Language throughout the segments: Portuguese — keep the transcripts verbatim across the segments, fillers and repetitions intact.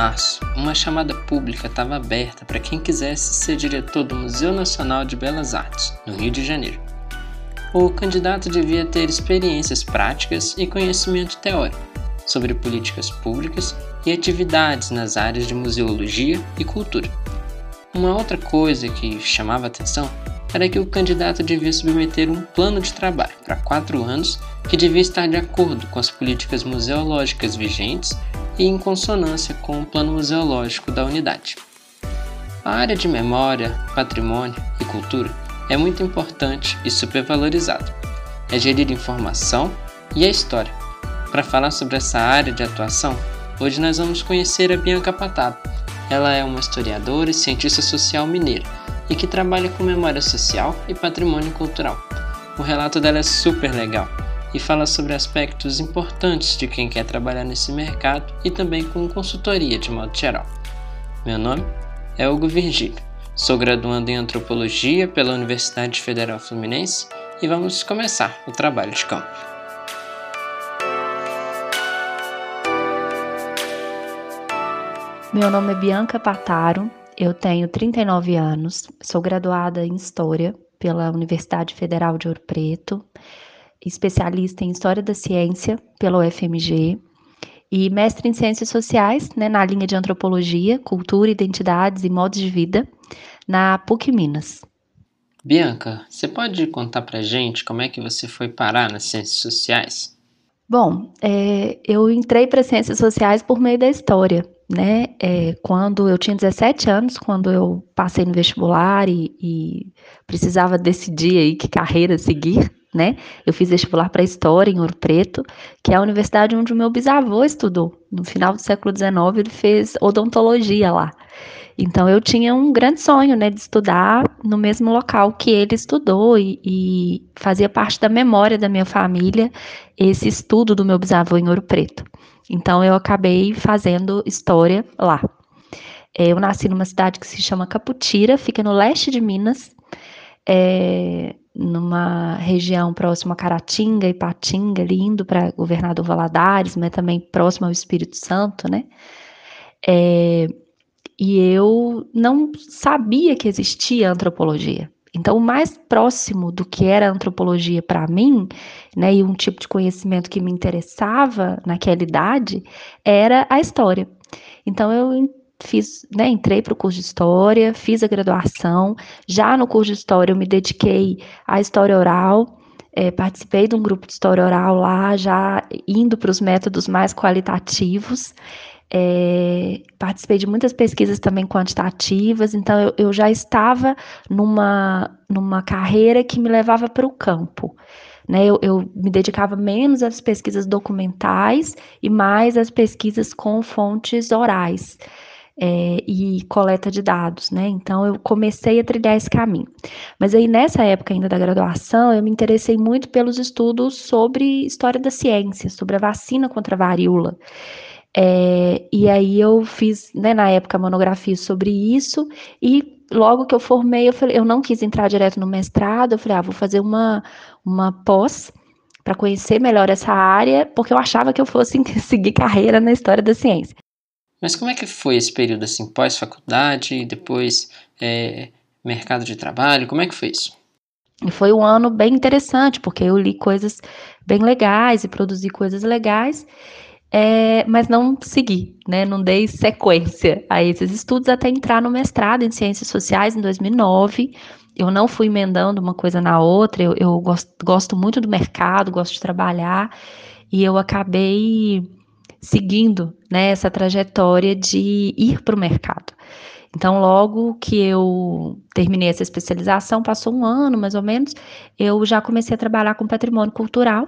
março, uma chamada pública estava aberta para quem quisesse ser diretor do Museu Nacional de Belas Artes, no Rio de Janeiro. O candidato devia ter experiências práticas e conhecimento teórico sobre políticas públicas e atividades nas áreas de museologia e cultura. Uma outra coisa que chamava atenção era que o candidato devia submeter um plano de trabalho para quatro anos que devia estar de acordo com as políticas museológicas vigentes e em consonância com o plano museológico da unidade. A área de memória, patrimônio e cultura é muito importante e supervalorizada. É gerir informação e a história. Para falar sobre essa área de atuação, hoje nós vamos conhecer a Bianca Pataro. Ela é uma historiadora e cientista social mineira e que trabalha com memória social e patrimônio cultural. O relato dela é super legal e fala sobre aspectos importantes de quem quer trabalhar nesse mercado e também com consultoria de modo geral. Meu nome é Hugo Virgílio, sou graduando em Antropologia pela Universidade Federal Fluminense e vamos começar o trabalho de campo. Meu nome é Bianca Pataro, eu tenho trinta e nove anos, sou graduada em História pela Universidade Federal de Ouro Preto, especialista em História da Ciência pela U F M G e mestre em Ciências Sociais, né, na linha de Antropologia, Cultura, Identidades e Modos de Vida, na PUC Minas. Bianca, você pode contar pra gente como é que você foi parar nas Ciências Sociais? Bom, é, eu entrei para Ciências Sociais por meio da História, né? É, quando eu tinha dezessete anos, quando eu passei no vestibular e, e precisava decidir aí que carreira seguir, né? Eu fiz vestibular para História em Ouro Preto, que é a universidade onde o meu bisavô estudou. No final do século dezenove, ele fez odontologia lá. Então, eu tinha um grande sonho, né, de estudar no mesmo local que ele estudou e, e fazia parte da memória da minha família esse estudo do meu bisavô em Ouro Preto. Então, eu acabei fazendo história lá. Eu nasci numa cidade que se chama Caputira, fica no leste de Minas, é, numa região próxima a Caratinga, Ipatinga, ali indo para Governador Valadares, mas também próximo ao Espírito Santo, né? É, e eu não sabia que existia antropologia. Então, o mais próximo do que era antropologia para mim, né, e um tipo de conhecimento que me interessava naquela idade, era a história. Então, eu fiz, né, entrei para o curso de História, fiz a graduação. Já no curso de História, eu me dediquei à história oral, é, participei de um grupo de história oral lá, já indo para os métodos mais qualitativos. É, participei de muitas pesquisas também quantitativas, então eu, eu já estava numa, numa carreira que me levava para o campo, né? Eu, eu me dedicava menos às pesquisas documentais e mais às pesquisas com fontes orais, é, e coleta de dados, né? Então eu comecei a trilhar esse caminho. Mas aí nessa época ainda da graduação, eu me interessei muito pelos estudos sobre história da ciência, sobre a vacina contra a varíola. É, e aí eu fiz, né, na época, monografia sobre isso, e logo que eu formei, eu, falei, eu não quis entrar direto no mestrado, eu falei, ah, vou fazer uma, uma pós para conhecer melhor essa área, porque eu achava que eu fosse seguir carreira na história da ciência. Mas como é que foi esse período, assim, pós-faculdade, depois é, mercado de trabalho, como é que foi isso? E foi um ano bem interessante, porque eu li coisas bem legais e produzi coisas legais, É, mas não segui, né? Não dei sequência a esses estudos até entrar no mestrado em Ciências Sociais em dois mil e nove. Eu não fui emendando uma coisa na outra, eu, eu gosto, gosto muito do mercado, gosto de trabalhar, e eu acabei seguindo, né, essa trajetória de ir para o mercado. Então, logo que eu terminei essa especialização, passou um ano mais ou menos, eu já comecei a trabalhar com patrimônio cultural.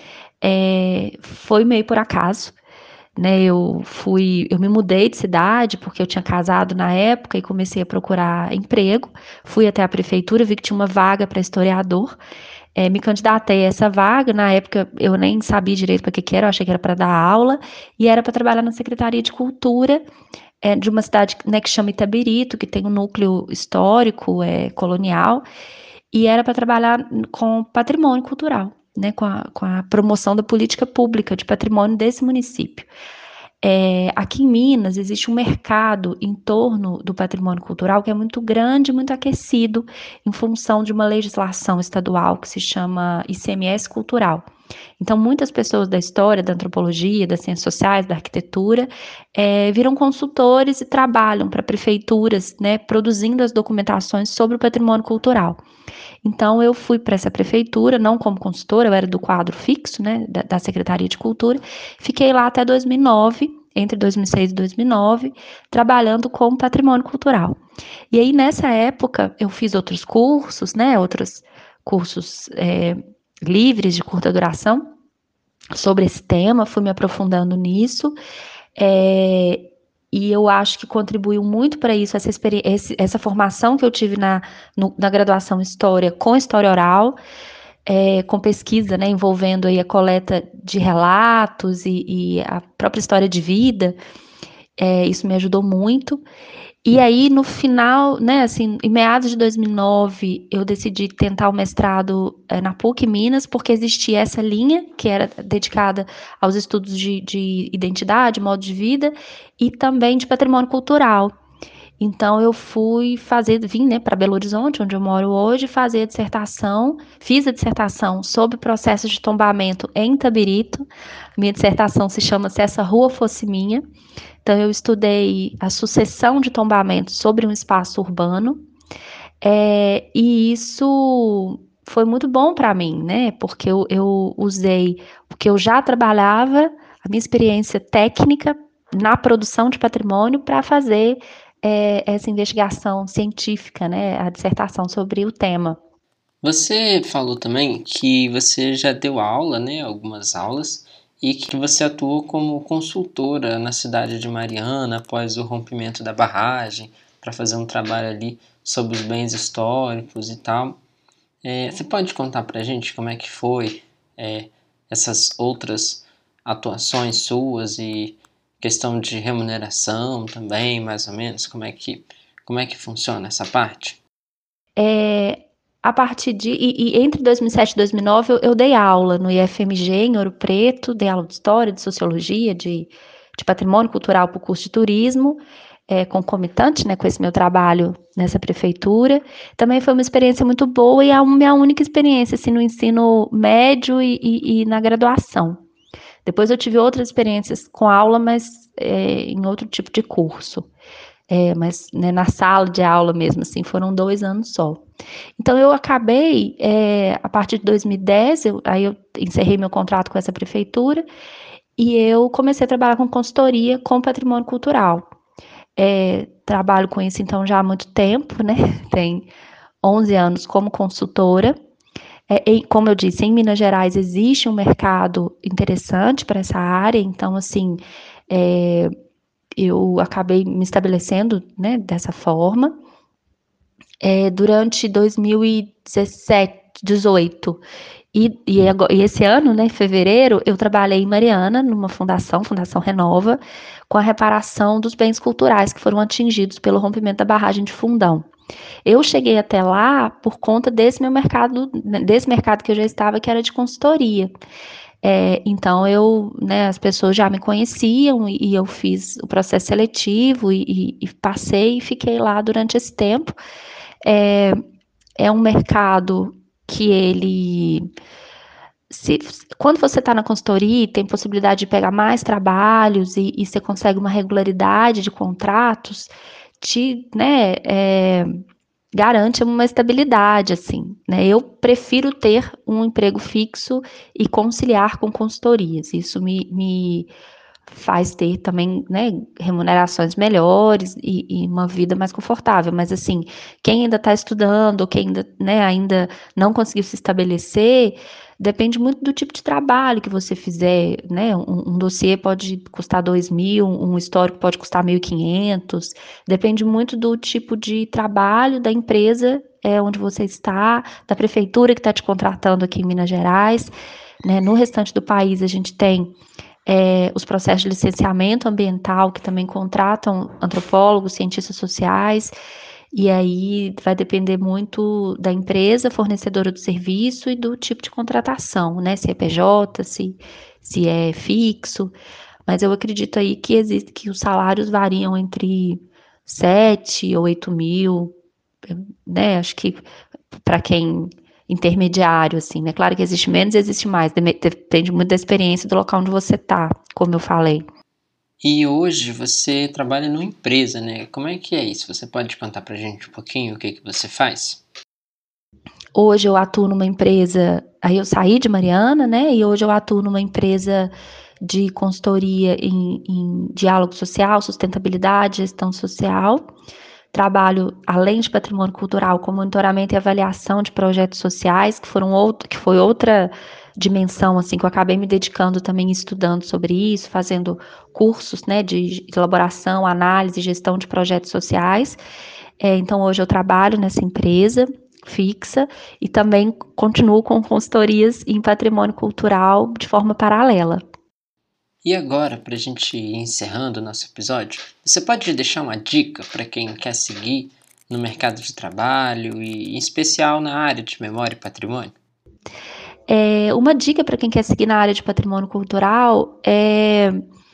É, foi meio por acaso, né? Eu fui, eu me mudei de cidade porque eu tinha casado na época e comecei a procurar emprego. Fui até a prefeitura, vi que tinha uma vaga para historiador. É, me candidatei a essa vaga. Na época eu nem sabia direito para que que era, eu achei que era para dar aula e era para trabalhar na Secretaria de Cultura, é, de uma cidade, né, que chama Itabirito, que tem um núcleo histórico, é, colonial, e era para trabalhar com patrimônio cultural, né, com a, com a promoção da política pública de patrimônio desse município. É, aqui em Minas existe um mercado em torno do patrimônio cultural que é muito grande, muito aquecido, em função de uma legislação estadual que se chama I C M S cultural. Então, muitas pessoas da história, da antropologia, das ciências sociais, da arquitetura, é, viram consultores e trabalham para prefeituras, né, produzindo as documentações sobre o patrimônio cultural. Então, eu fui para essa prefeitura, não como consultora, eu era do quadro fixo, né, da, da Secretaria de Cultura, fiquei lá até dois mil e nove, entre dois mil e seis e dois mil e nove, trabalhando com patrimônio cultural. E aí, nessa época, eu fiz outros cursos, né, outros cursos é, livres de curta duração sobre esse tema, fui me aprofundando nisso, é, e eu acho que contribuiu muito para isso, essa, essa formação que eu tive na, no, na graduação em História, com História Oral, é, com pesquisa, né, envolvendo aí a coleta de relatos e, e a própria história de vida, é, isso me ajudou muito. E aí, no final, né, assim, em meados de dois mil e nove, eu decidi tentar o mestrado é, na PUC Minas, porque existia essa linha, que era dedicada aos estudos de, de identidade, modo de vida, e também de patrimônio cultural. Então, eu fui fazer, vim, né, para Belo Horizonte, onde eu moro hoje, fazer a dissertação, fiz a dissertação sobre processos de tombamento em Itabirito. Minha dissertação se chama Se Essa Rua Fosse Minha. Então, eu estudei a sucessão de tombamentos sobre um espaço urbano, é, e isso foi muito bom para mim, né? Porque eu, eu usei o que eu já trabalhava, a minha experiência técnica na produção de patrimônio para fazer é, essa investigação científica, né? A dissertação sobre o tema. Você falou também que você já deu aula, né? Algumas aulas, e que você atuou como consultora na cidade de Mariana após o rompimento da barragem, para fazer um trabalho ali sobre os bens históricos e tal. É, você pode contar para a gente como é que foi é, essas outras atuações suas e questão de remuneração também, mais ou menos, como é que, como é que funciona essa parte? É, a partir de. E, e entre dois mil e sete e dois mil e nove, eu, eu dei aula no I F M G, em Ouro Preto, dei aula de História, de Sociologia, de, de Patrimônio Cultural para o curso de Turismo, é, concomitante, né, com esse meu trabalho nessa prefeitura. Também foi uma experiência muito boa e é a minha única experiência assim, no ensino médio e, e, e na graduação. Depois eu tive outras experiências com aula, mas é, em outro tipo de curso. É, mas né, na sala de aula mesmo, assim, foram dois anos só. Então eu acabei, é, a partir de dois mil e dez, eu, aí eu encerrei meu contrato com essa prefeitura e eu comecei a trabalhar com consultoria com patrimônio cultural. É, trabalho com isso então já há muito tempo, né? Tem onze anos como consultora. É, e, como eu disse, em Minas Gerais existe um mercado interessante para essa área, então assim, é, eu acabei me estabelecendo, né, dessa forma. É, durante dois mil e dezessete, dezoito e, e, e esse ano, né, em fevereiro, eu trabalhei em Mariana, numa fundação, Fundação Renova, com a reparação dos bens culturais que foram atingidos pelo rompimento da barragem de Fundão. Eu cheguei até lá por conta desse meu mercado, desse mercado que eu já estava, que era de consultoria. É, então eu, né, as pessoas já me conheciam e, e eu fiz o processo seletivo e, e, e passei e fiquei lá durante esse tempo. É, é um mercado que ele, se, quando você está na consultoria, tem possibilidade de pegar mais trabalhos e, e você consegue uma regularidade de contratos, te, né, é, garante uma estabilidade, assim, né? Eu prefiro ter um emprego fixo e conciliar com consultorias. Isso me, me faz ter também, né, remunerações melhores e, e uma vida mais confortável. Mas, assim, quem ainda está estudando, ou quem ainda, né, ainda não conseguiu se estabelecer, depende muito do tipo de trabalho que você fizer, né? Um, um dossiê pode custar dois mil, um histórico pode custar mil e quinhentos. Depende muito do tipo de trabalho da empresa é, onde você está, da prefeitura que está te contratando aqui em Minas Gerais. Né? No restante do país, a gente tem é, os processos de licenciamento ambiental, que também contratam antropólogos, cientistas sociais, e aí vai depender muito da empresa fornecedora do serviço e do tipo de contratação, né? Se é P J, se, se é fixo. mas eu acredito aí que existe, que os salários variam entre sete ou oito mil, né? Acho que para quem intermediário, assim, né? Claro que existe menos, existe mais, depende muito da experiência do local onde você tá, como eu falei. E hoje você trabalha numa empresa, né? Como é que é isso? Você pode contar pra gente um pouquinho o que que você faz? Hoje eu atuo numa empresa, aí eu saí de Mariana, né? E hoje eu atuo numa empresa de consultoria em, em diálogo social, sustentabilidade, gestão social. Trabalho, além de patrimônio cultural, com monitoramento e avaliação de projetos sociais, que foram outro, que foi outra dimensão, assim, que eu acabei me dedicando também estudando sobre isso, fazendo cursos, né, de elaboração, análise e gestão de projetos sociais. É, então, hoje eu trabalho nessa empresa fixa e também continuo com consultorias em patrimônio cultural de forma paralela. E agora, para a gente ir encerrando o nosso episódio, você pode deixar uma dica para quem quer seguir no mercado de trabalho e, em especial, na área de memória e patrimônio? É, uma dica para quem quer seguir na área de patrimônio cultural é,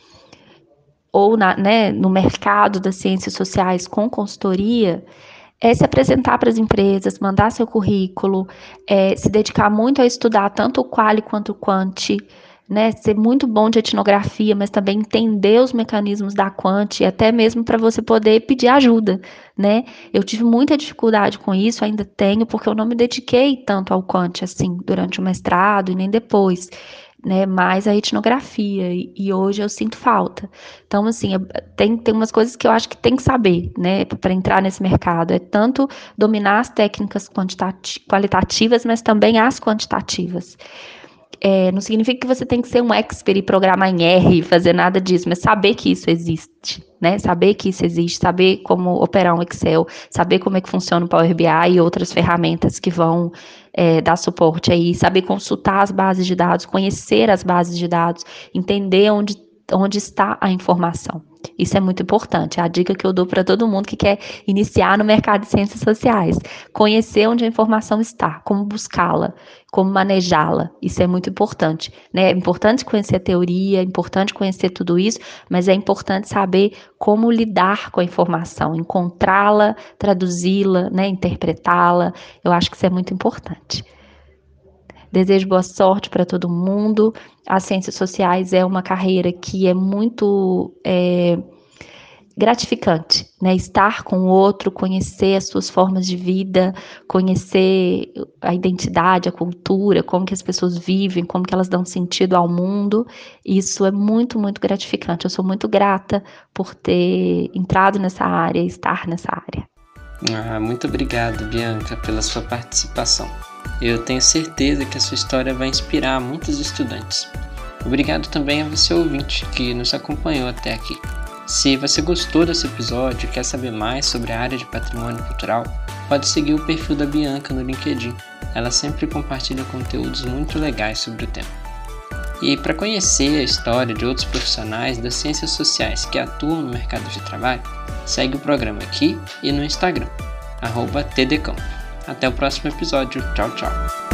ou na, né, no mercado das ciências sociais com consultoria, é se apresentar para as empresas, mandar seu currículo, é, se dedicar muito a estudar tanto o quali quanto o quanti, né, ser muito bom de etnografia, mas também entender os mecanismos da quanti, até mesmo para você poder pedir ajuda, né? Eu tive muita dificuldade com isso, ainda tenho, porque eu não me dediquei tanto ao quanti assim durante o mestrado e nem depois, né? Mais a etnografia e, e hoje eu sinto falta. Então, assim, tem, tem umas coisas que eu acho que tem que saber, né, para entrar nesse mercado. É tanto dominar as técnicas qualitativas, mas também as quantitativas. É, não significa que você tem que ser um expert e programar em R, fazer nada disso, mas saber que isso existe, né? Saber que isso existe, saber como operar um Excel, saber como é que funciona o Power B I e outras ferramentas que vão é, dar suporte aí, saber consultar as bases de dados, conhecer as bases de dados, entender onde, onde está a informação. Isso é muito importante, é a dica que eu dou para todo mundo que quer iniciar no mercado de ciências sociais. Conhecer onde a informação está, como buscá-la, como manejá-la, isso é muito importante, né? É importante conhecer a teoria, é importante conhecer tudo isso, mas é importante saber como lidar com a informação, encontrá-la, traduzi-la, né? Interpretá-la, eu acho que isso é muito importante. Desejo boa sorte para todo mundo. As ciências sociais é uma carreira que é muito é, gratificante, né? Estar com o outro, conhecer as suas formas de vida, conhecer a identidade, a cultura, como que as pessoas vivem, como que elas dão sentido ao mundo. Isso é muito, muito gratificante. Eu sou muito grata por ter entrado nessa área e estar nessa área. Ah, muito obrigado, Bianca, pela sua participação. Eu tenho certeza que a sua história vai inspirar muitos estudantes. Obrigado também a você, ouvinte, que nos acompanhou até aqui. Se você gostou desse episódio e quer saber mais sobre a área de patrimônio cultural, pode seguir o perfil da Bianca no LinkedIn. Ela sempre compartilha conteúdos muito legais sobre o tema. E para conhecer a história de outros profissionais das ciências sociais que atuam no mercado de trabalho, segue o programa aqui e no Instagram, arroba tdcampo. Até o próximo episódio. Tchau, tchau.